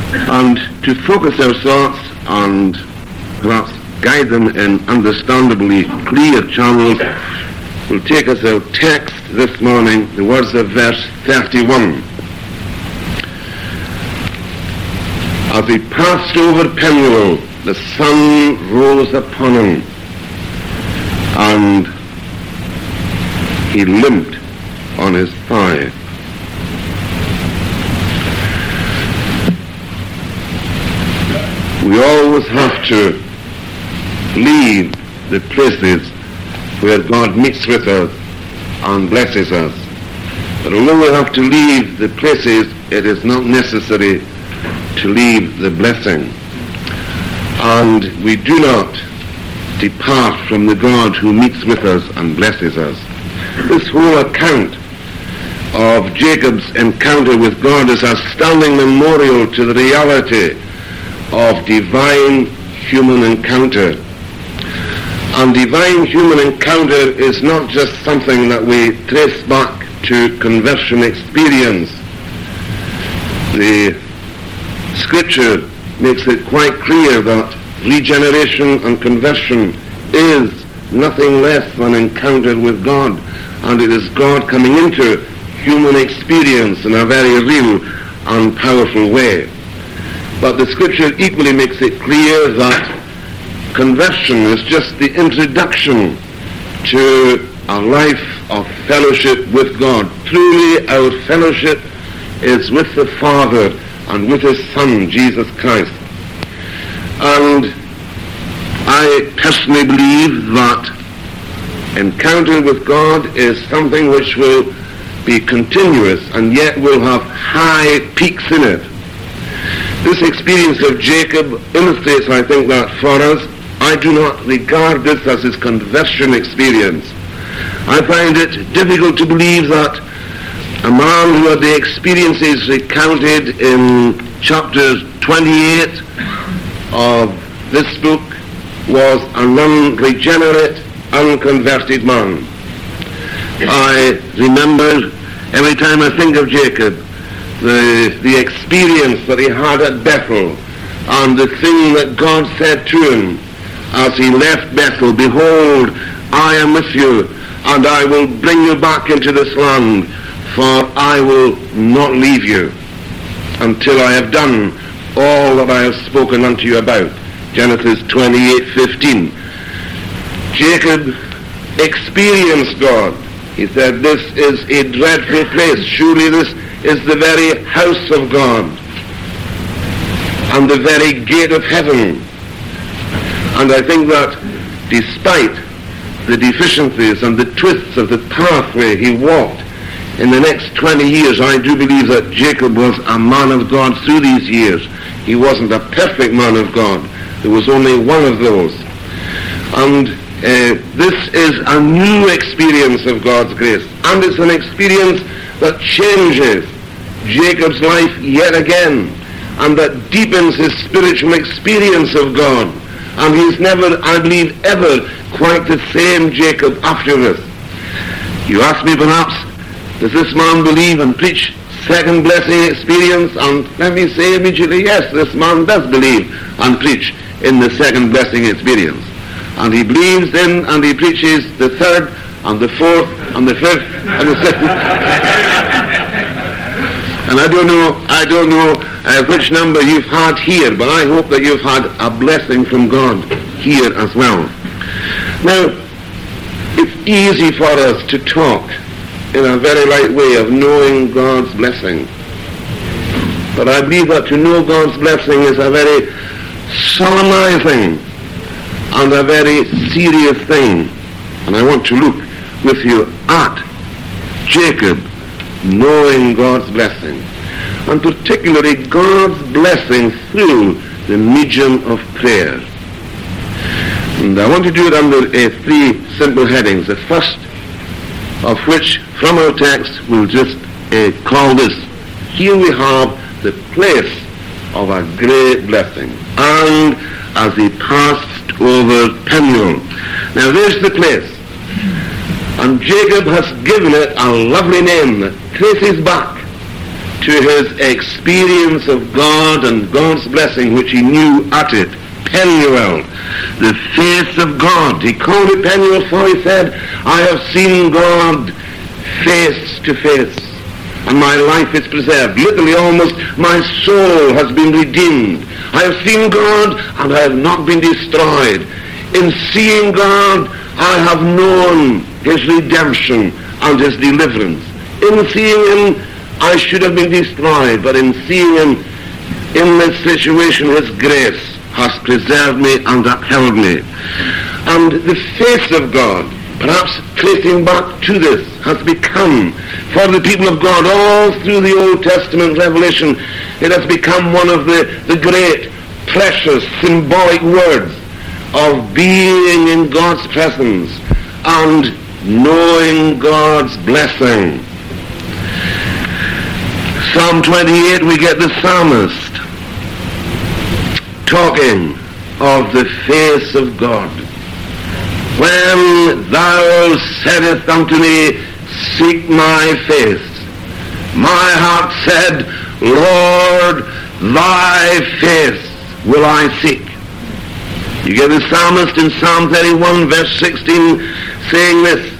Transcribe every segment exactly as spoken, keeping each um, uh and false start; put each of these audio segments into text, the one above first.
And to focus our thoughts and perhaps guide them in understandably clear channels, will take us our text this morning, the words of verse thirty-one. As he passed over Penuel, the sun rose upon him, and he limped on his thigh. We always have to leave the places where God meets with us and blesses us. But although we have to leave the places, it is not necessary to leave the blessing. And we do not depart from the God who meets with us and blesses us. This whole account of Jacob's encounter with God is a standing memorial to the reality of divine human encounter. And divine human encounter is not just something that we trace back to conversion experience. The Scripture makes it quite clear that regeneration and conversion is nothing less than encounter with God, and it is God coming into human experience in a very real and powerful way. But the Scripture equally makes it clear that conversion is just the introduction to a life of fellowship with God. Truly our fellowship is with the Father and with His Son, Jesus Christ. And I personally believe that encounter with God is something which will be continuous and yet will have high peaks in it. This experience of Jacob illustrates, I think, that for us. I do not regard this as his conversion experience. I find it difficult to believe that a man who had the experiences recounted in chapter twenty-eight of this book was an unregenerate, unconverted man. I remember every time I think of Jacob, the, the experience that he had at Bethel, and the thing that God said to him as he left Bethel, "Behold, I am with you, and I will bring you back into this land, for I will not leave you until I have done all that I have spoken unto you about." Genesis twenty-eight fifteen. Jacob experienced God. He said, "This is a dreadful place. Surely this is the very house of God and the very gate of heaven." And I think that despite the deficiencies and the twists of the pathway he walked in the next twenty years, I do believe that Jacob was a man of God through these years. He wasn't a perfect man of God. There was only one of those. And uh, this is a new experience of God's grace. And it's an experience that changes Jacob's life yet again, and that deepens his spiritual experience of God. And he's never, I believe, ever quite the same Jacob after this. You ask me perhaps, does this man believe and preach second blessing experience? And let me say immediately, yes, this man does believe and preach in the second blessing experience. And he believes in and he preaches the third and the fourth and the fifth and the sixth. And I don't know, I don't know uh, which number you've had here, but I hope that you've had a blessing from God here as well. Now, it's easy for us to talk in a very light way of knowing God's blessing. But I believe that to know God's blessing is a very solemnizing and a very serious thing. And I want to look with you at Jacob knowing God's blessing, and particularly God's blessing through the medium of prayer. And I want to do it under uh, three simple headings. The first of which, from our text, we'll just uh, call this: here we have the place of a great blessing. And as he passed over Penuel. Now there's the place. And Jacob has given it a lovely name that traces back to his experience of God and God's blessing, which he knew at it. Penuel, the face of God. He called it Penuel, for he said, I have seen God face to face, and my life is preserved. Literally, almost, my soul has been redeemed. I have seen God, and I have not been destroyed. In seeing God, I have known his redemption and his deliverance. In seeing him, I should have been destroyed, but in seeing him in this situation, his grace has preserved me and upheld me. And the face of God, perhaps tracing back to this, has become, for the people of God, all through the Old Testament revelation, it has become one of the, the great, precious, symbolic words of being in God's presence and knowing God's blessing. Psalm twenty-eight, we get the psalmist talking of the face of God. When thou saidst unto me, seek my face, my heart said, Lord, thy face will I seek. You get the psalmist in Psalm thirty-one, verse sixteen, saying this,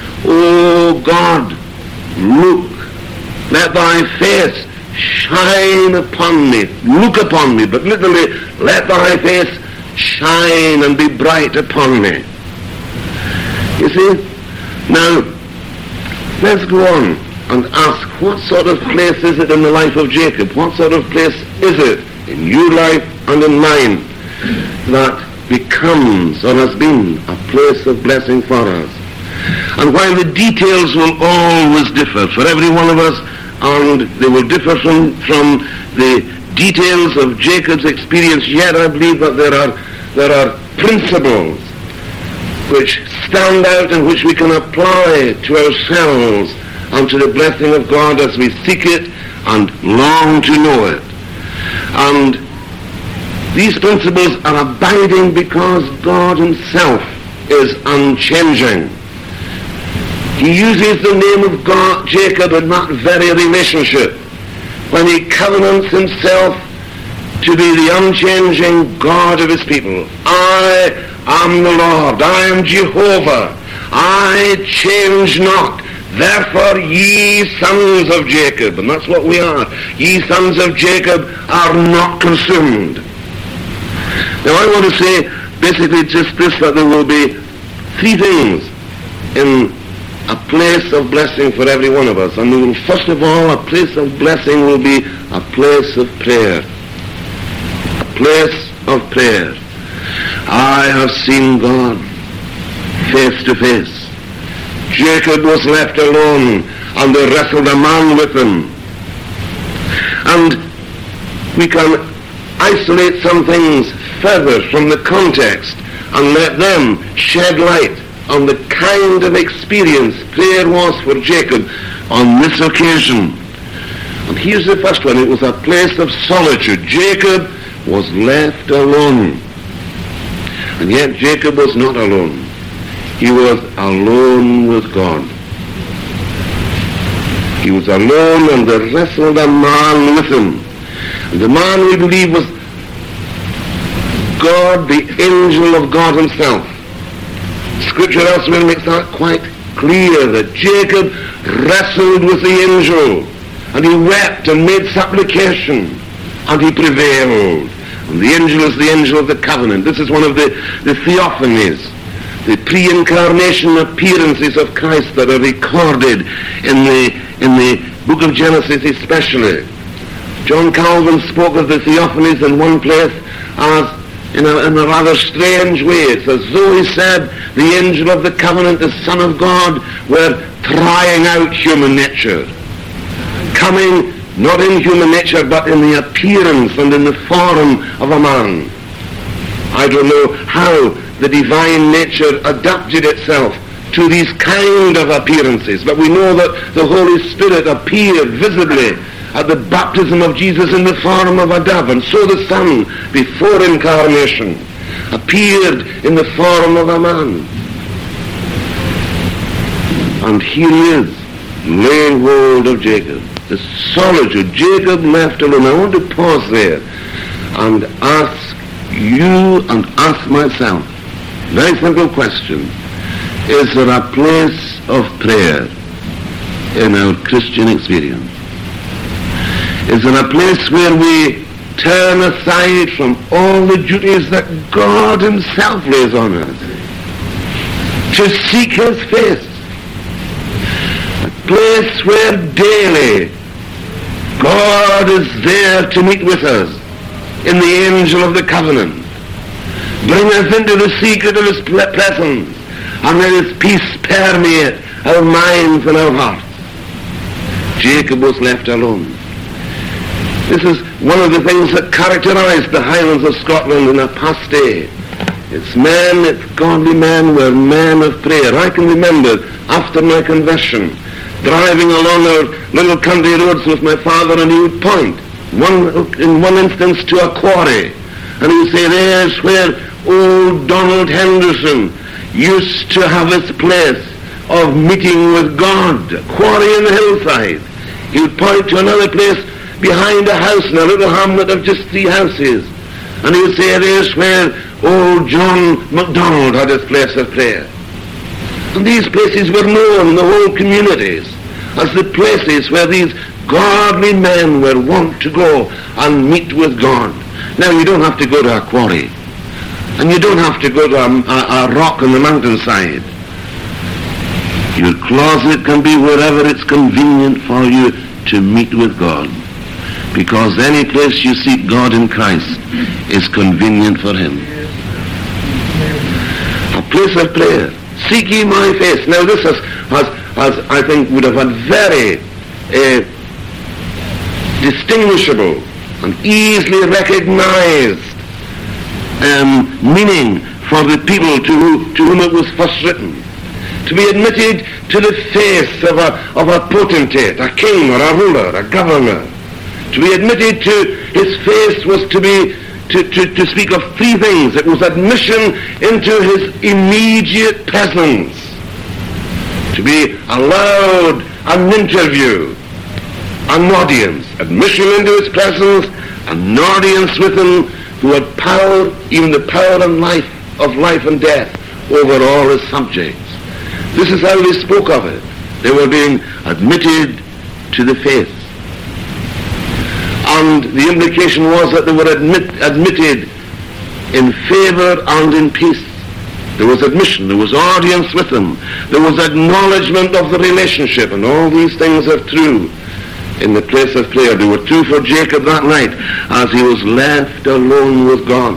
O God, look, let thy face shine upon me. Look upon me, but literally, let thy face shine and be bright upon me. You see? Now, let's go on and ask, what sort of place is it in the life of Jacob? What sort of place is it in your life and in mine that becomes or has been a place of blessing for us? And while the details will always differ for every one of us, and they will differ from, from the details of Jacob's experience, yet I believe that there are, there are principles which stand out and which we can apply to ourselves and to the blessing of God as we seek it and long to know it. And these principles are abiding because God himself is unchanging. He uses the name of God, Jacob, in that very relationship, when he covenants himself to be the unchanging God of his people. I am the Lord, I am Jehovah, I change not. Therefore ye sons of Jacob, and that's what we are, ye sons of Jacob are not consumed. Now I want to say basically just this, that there will be three things in a place of blessing for every one of us. And we will, first of all, a place of blessing will be a place of prayer. A place of prayer. I have seen God face to face. Jacob was left alone, and they wrestled a man with him. And we can isolate some things further from the context and let them shed light on the kind of experience prayer was for Jacob on this occasion. And here's the first one. It was a place of solitude. Jacob was left alone. And yet Jacob was not alone. He was alone with God. He was alone, and they wrestled a man with him. And the man, we believe, was God, the angel of God himself. Scripture elsewhere makes that quite clear, that Jacob wrestled with the angel, and he wept and made supplication, and he prevailed. And the angel is the angel of the covenant. This is one of the, the theophanies, the pre-incarnation appearances of Christ that are recorded in the, in the book of Genesis especially. John Calvin spoke of the theophanies in one place as In a, in a rather strange way. It's as though he said the angel of the covenant, the Son of God, were trying out human nature, coming not in human nature but in the appearance and in the form of a man. I don't know how the divine nature adapted itself to these kind of appearances, but we know that the Holy Spirit appeared visibly at the baptism of Jesus in the form of a dove, and so the Son, before incarnation, appeared in the form of a man. And here he is, laying hold of Jacob. the solitude, Jacob left alone. I want to pause there and ask you and ask myself, very simple question, is there a place of prayer in our Christian experience? Is there a place where we turn aside from all the duties that God himself lays on us to seek his face? A place where daily God is there to meet with us in the angel of the covenant, bring us into the secret of his presence, and let his peace permeate our minds and our hearts. Jacob was left alone. This is one of the things that characterized the Highlands of Scotland in a past day. Its men, its godly men were men of prayer. I can remember after my conversion, driving along our little country roads with my father, and he would point, one, in one instance, to a quarry, and he would say, there's where old Donald Henderson used to have his place of meeting with God, a quarry in the hillside. He would point to another place behind a house in a little hamlet of just three houses, and he would say, there's where old John MacDonald had his place of prayer. And these places were known in the whole communities as the places where these godly men were wont to go and meet with God. Now, you don't have to go to a quarry, and you don't have to go to a, a, a rock on the mountainside. Your closet can be wherever it's convenient for you to meet with God, because any place you seek God in Christ is convenient for him. A place of prayer. Seek ye my face. Now this has, has, has I think, would have had very uh, distinguishable and easily recognized um, meaning for the people to, who, to whom it was first written. To be admitted to the face of a, of a potentate, a king or a ruler, a governor. To be admitted to his face was to be To, to, to speak of three things. It was admission into his immediate presence. To be allowed an interview, an audience, admission into his presence, an audience with him who had power, even the power and life of life and death over all his subjects. This is how they spoke of it. They were being admitted to the face. And the implication was that they were admit, admitted in favor and in peace. There was admission, there was audience with them, there was acknowledgement of the relationship, and all these things are true in the place of prayer. They were true for Jacob that night as he was left alone with God.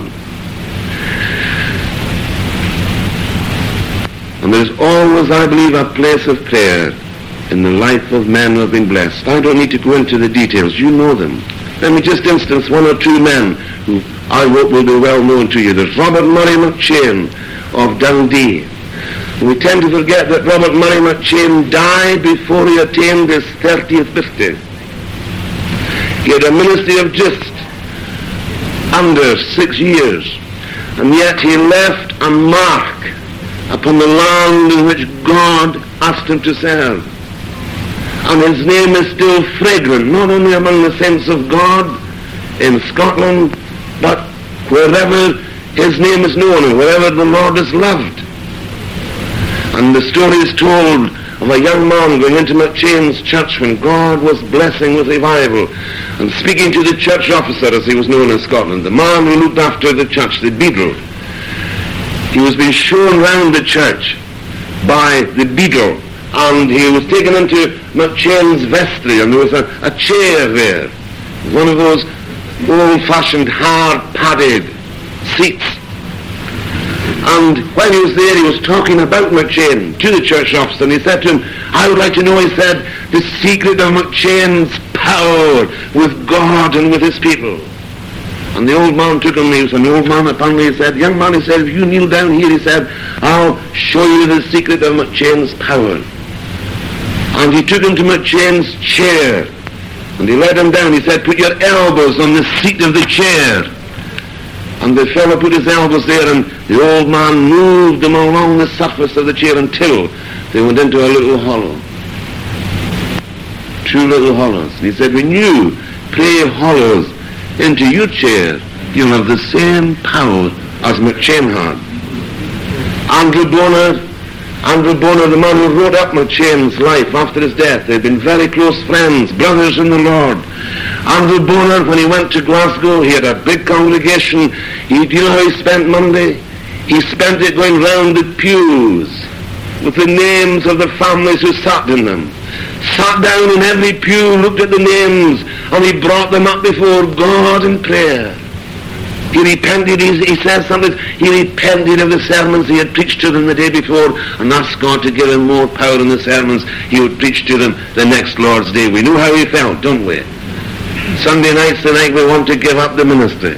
And there's always, I believe, a place of prayer in the life of men who have been blessed. I don't need to go into the details. You know them. Let me just instance one or two men who I hope will be well known to you. There's Robert Murray McCheyne of Dundee. We tend to forget that Robert Murray McCheyne died before he attained his thirtieth birthday. He had a ministry of just under six years, and yet he left a mark upon the land in which God asked him to serve. And his name is still fragrant, not only among the saints of God in Scotland, but wherever his name is known and wherever the Lord is loved. And the story is told of a young man going into McCheyne's church when God was blessing with revival and speaking to the church officer, as he was known in Scotland, the man who looked after the church, the beadle. He was being shown round the church by the beadle, and he was taken into McCheyne's vestry, and there was a, a chair there, one of those old-fashioned, hard-padded seats. And while he was there, he was talking about McCheyne to the church officer, and he said to him, I would like to know, he said, the secret of McCheyne's power with God and with his people. And the old man took him, he was an old man apparently, he said, young man, he said, if you kneel down here, he said, I'll show you the secret of McCheyne's power. And he took him to McCheyne's chair, and he led him down. He said, put your elbows on the seat of the chair. And the fellow put his elbows there, and the old man moved them along the surface of the chair until they went into a little hollow. two little hollows. And he said, when you pray hollows into your chair, you'll have the same power as McChain had. Andrew Bonar, Andrew Bonar, the man who wrote up McChain's life after his death, they'd been very close friends, brothers in the Lord. Andrew Bonar, when he went to Glasgow, he had a big congregation. He, do you know how he spent Monday? He spent it going round the pews with the names of the families who sat in them. Sat down in every pew, looked at the names, and he brought them up before God in prayer. He repented, he, he said something, he repented of the sermons he had preached to them the day before and asked God to give him more power in the sermons he would preach to them the next Lord's Day. We knew how he felt, don't we? Sunday night's the night we want to give up the ministry.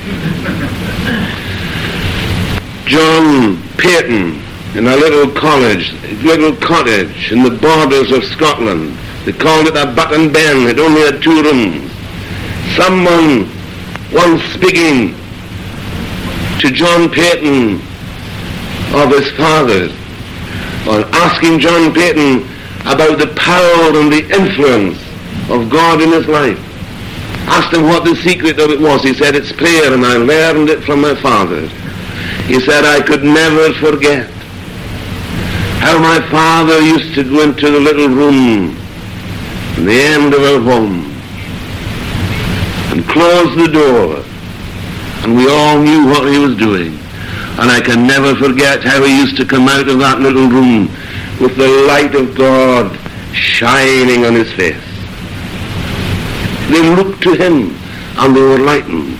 John Peyton, in a little college, a little cottage in the borders of Scotland. They called it a Button Ben. It only had two rooms. Someone once speaking to John Peyton of his father, or asking John Peyton about the power and the influence of God in his life, asked him what the secret of it was. He said, it's prayer, and I learned it from my father. He said, I could never forget how my father used to go into the little room at the end of our home and close the door, and we all knew what he was doing. And I can never forget how he used to come out of that little room with the light of God shining on his face. They looked to him and they were lightened.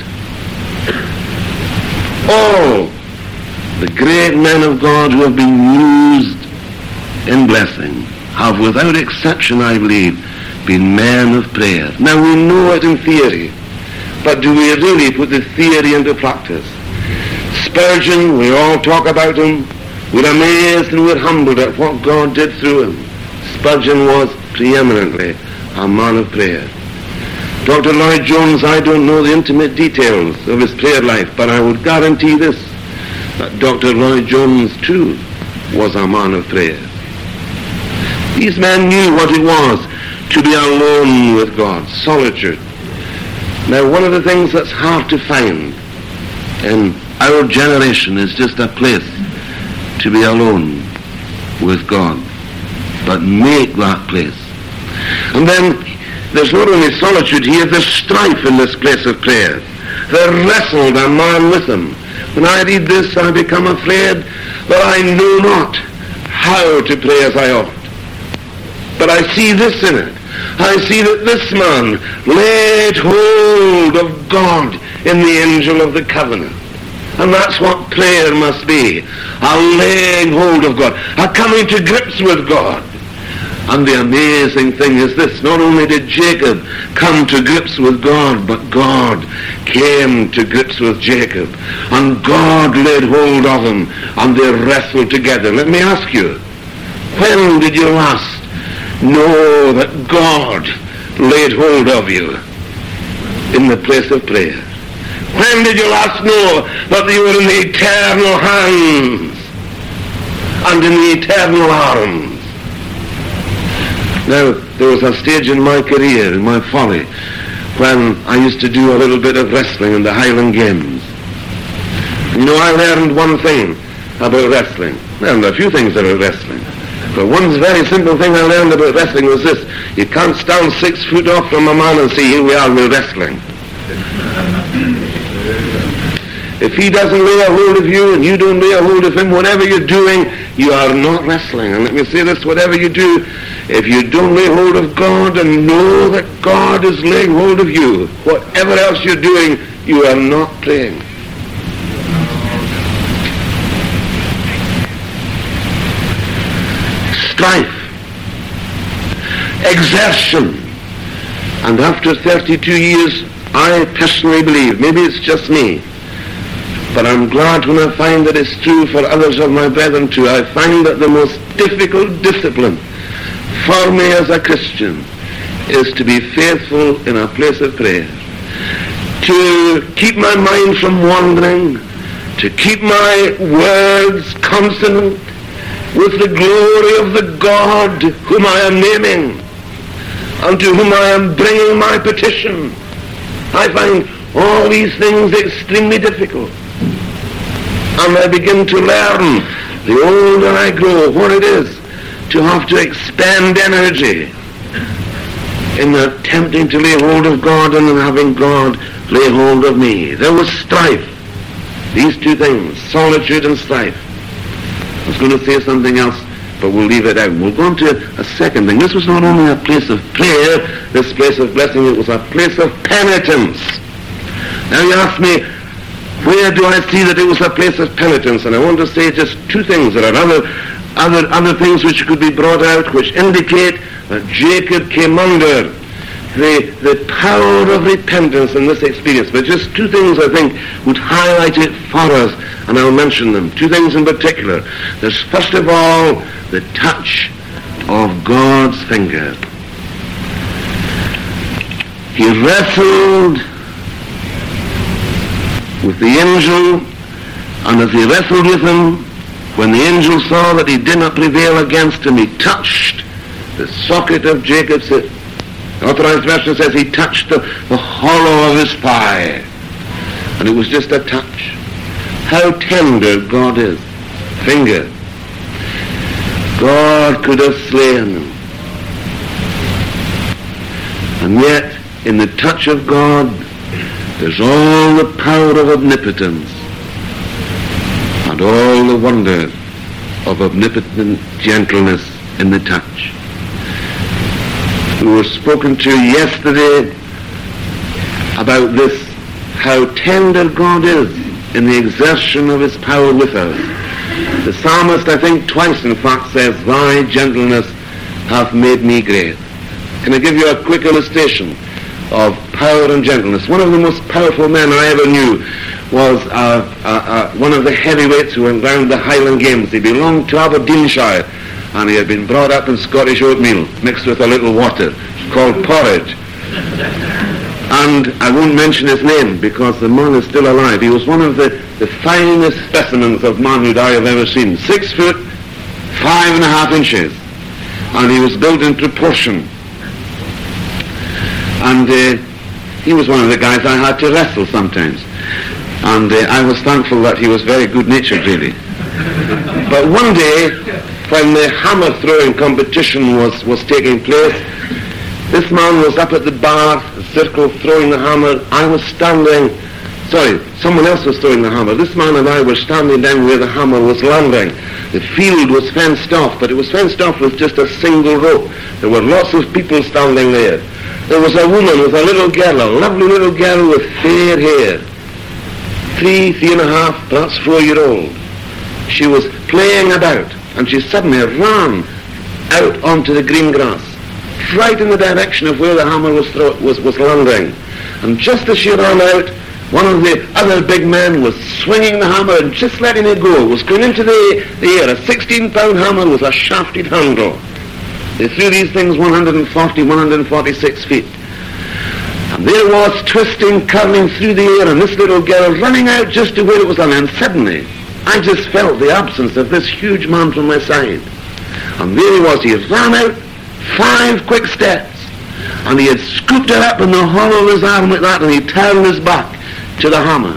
All the great men of God who have been used in blessing have, without exception, I believe, been men of prayer. Now we know it in theory, but do we really put the theory into practice? Spurgeon, we all talk about him. We're amazed and we're humbled at what God did through him. Spurgeon was preeminently a man of prayer. Doctor Lloyd Jones, I don't know the intimate details of his prayer life, but I would guarantee this, that Doctor Lloyd Jones too was a man of prayer. These men knew what it was to be alone with God, solitude. Now, one of the things that's hard to find in our generation is just a place to be alone with God, but make that place. And then there's not only solitude here, there's strife in this place of prayer. There wrestled a man with him. When I read this, I become afraid that I know not how to pray as I ought. But I see this in it. I see that this man laid hold of God in the angel of the covenant. And that's what prayer must be. A laying hold of God. A coming to grips with God. And the amazing thing is this. Not only did Jacob come to grips with God, but God came to grips with Jacob. And God laid hold of him. And they wrestled together. Let me ask you, when did you last know that God laid hold of you in the place of prayer? When did you last know that you were in the eternal hands and in the eternal arms? Now, there was a stage in my career, in my folly, when I used to do a little bit of wrestling in the Highland Games. You know, I learned one thing about wrestling. I learned a few things about wrestling. But one very simple thing I learned about wrestling was this. You can't stand six foot off from a man and say, here we are, we're wrestling. If he doesn't lay a hold of you and you don't lay a hold of him, whatever you're doing, you are not wrestling. And let me say this, whatever you do, if you don't lay hold of God and know that God is laying hold of you, whatever else you're doing, you are not praying. Strife, exertion, and after thirty-two years, I personally believe, maybe it's just me, but I'm glad when I find that it's true for others of my brethren too. I find that the most difficult discipline for me as a Christian is to be faithful in a place of prayer, to keep my mind from wandering, to keep my words consonant with the glory of the God whom I am naming, unto whom I am bringing my petition. I find all these things extremely difficult. And I begin to learn, the older I grow, what it is to have to expend energy in attempting to lay hold of God and in having God lay hold of me. There was strife. These two things, solitude and strife. I was going to say something else, but we'll leave it out. We'll go on to a second thing. This was not only a place of prayer, this place of blessing, it was a place of penitence. Now you ask me, where do I see that it was a place of penitence? And I want to say just two things. There are other, other, other things which could be brought out which indicate that Jacob came under the, the power of repentance in this experience. But just two things I think would highlight it for us, and I'll mention them. Two things in particular. There's first of all the touch of God's finger. He wrestled with the angel, and as he wrestled with him, when the angel saw that he did not prevail against him, he touched the socket of Jacob's hip. The Authorized Version says he touched the, the hollow of his thigh, and it was just a touch. How tender God is. Finger. God could have slain him. And yet, in the touch of God, there's all the power of omnipotence and all the wonder of omnipotent gentleness in the touch. We were spoken to yesterday about this, how tender God is in the exertion of his power with us. The psalmist, I think twice in fact, says, thy gentleness hath made me great. Can I give you a quick illustration of power and gentleness? One of the most powerful men I ever knew was uh, uh, uh, one of the heavyweights who went round the Highland Games. He belonged to Aberdeenshire, and he had been brought up in Scottish oatmeal mixed with a little water called porridge. And I won't mention his name because the man is still alive. He was one of the, the finest specimens of manhood I have ever seen. Six foot, five and a half inches. And he was built in proportion. And uh, he was one of the guys I had to wrestle sometimes. And uh, I was thankful that he was very good-natured, really. But one day, when the hammer throwing competition was, was taking place, this man was up at the bar, the circle, throwing the hammer. I was standing, sorry, someone else was throwing the hammer. This man and I were standing down where the hammer was landing. The field was fenced off, but it was fenced off with just a single rope. There were lots of people standing there. There was a woman with a little girl, a lovely little girl with fair hair. Three, three and a half, perhaps four-year-old. She was playing about, and she suddenly ran out onto the green grass, right in the direction of where the hammer was, throw- was, was landing. And just as she ran out, one of the other big men was swinging the hammer and just letting it go. It was going into the, the air, a sixteen-pound hammer with a shafted handle. They threw these things one hundred forty, one hundred forty-six feet. And there it was, twisting, curling through the air, and this little girl running out just to where it was on. And suddenly, I just felt the absence of this huge man from my side. And there he was. He ran out, five quick steps, and he had scooped her up in the hollow of his arm like that, and he turned his back to the hammer.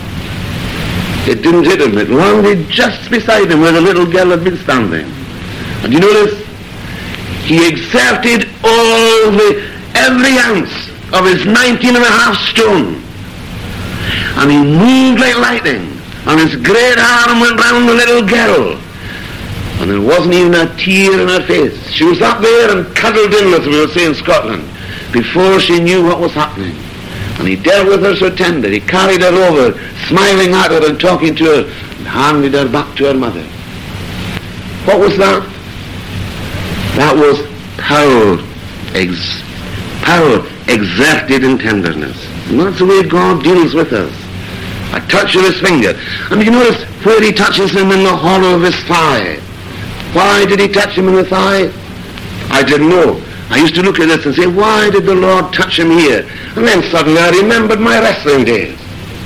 It didn't hit him. It landed just beside him where the little girl had been standing. And you notice? He exerted all the, every ounce of his nineteen and a half stone. And he moved like lightning. And his great arm went round the little girl. And there wasn't even a tear in her face. She was up there and cuddled in, as we would say in Scotland, before she knew what was happening. And he dealt with her so tender. He carried her over, smiling at her and talking to her, and handed her back to her mother. What was that? That was power, ex- power exerted in tenderness. And that's the way God deals with us. A touch of his finger. And you notice where he touches him in the hollow of his thigh. Why did he touch him in the thigh? I didn't know. I used to look at this and say, why did the Lord touch him here? And then suddenly I remembered my wrestling days.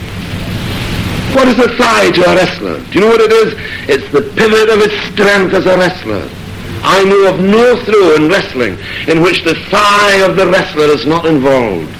What is a thigh to a wrestler? Do you know what it is? It's the pivot of his strength as a wrestler. I know of no throw in wrestling in which the thigh of the wrestler is not involved.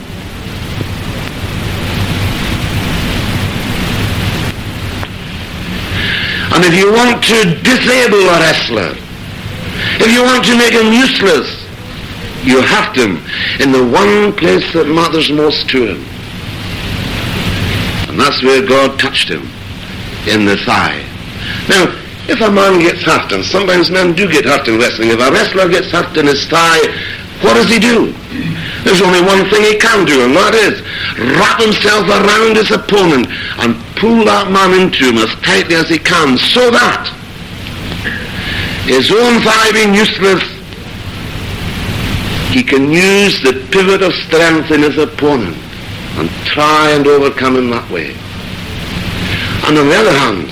And if you want to disable a wrestler, if you want to make him useless, you have him in the one place that matters most to him. And that's where God touched him, in the thigh. Now, if a man gets hurt, and sometimes men do get hurt in wrestling, if a wrestler gets hurt in his thigh, what does he do? There's only one thing he can do, and that is wrap himself around his opponent and pull that man into him as tightly as he can, so that his own thigh being useless, he can use the pivot of strength in his opponent and try and overcome him that way. And on the other hand,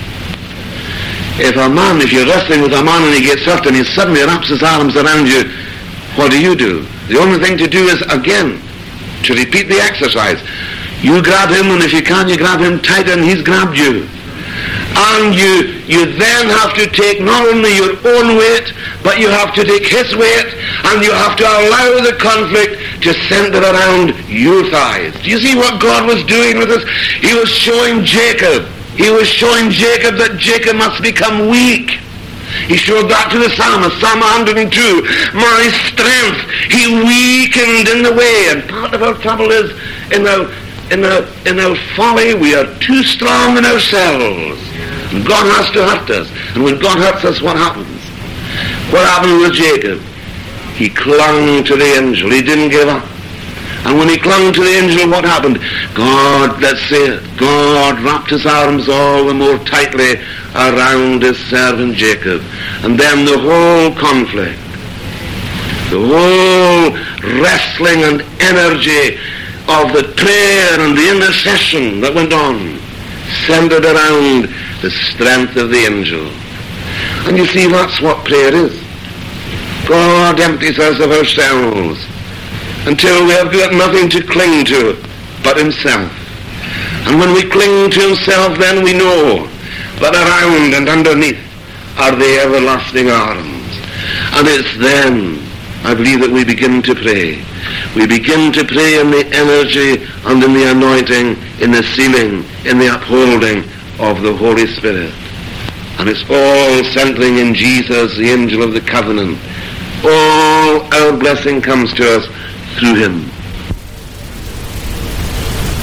if a man, if you're wrestling with a man and he gets hurt and he suddenly wraps his arms around you, what do you do? The only thing to do is, again, to repeat the exercise. You grab him, and if you can, you grab him tighter, and he's grabbed you. And you, you then have to take not only your own weight, but you have to take his weight, and you have to allow the conflict to center around your thighs. Do you see what God was doing with us? He was showing Jacob. He was showing Jacob that Jacob must become weak. He showed that to the psalmist, Psalm one hundred two. My strength, he weakened in the way. And part of our trouble is, in our, in our, in our folly, we are too strong in ourselves. And God has to hurt us. And when God hurts us, what happens? What happened with Jacob? He clung to the angel. He didn't give up. And when he clung to the angel, what happened? God, let's say it, God wrapped his arms all the more tightly around his servant Jacob. And then the whole conflict, the whole wrestling and energy of the prayer and the intercession that went on, centered around the strength of the angel. And you see, that's what prayer is. God empties us of ourselves until we have got nothing to cling to but himself. And when we cling to himself, then we know that around and underneath are the everlasting arms. And it's then, I believe, that we begin to pray. We begin to pray in the energy and in the anointing, in the sealing, in the upholding of the Holy Spirit. And it's all centering in Jesus, the angel of the covenant. All our blessing comes to us through him.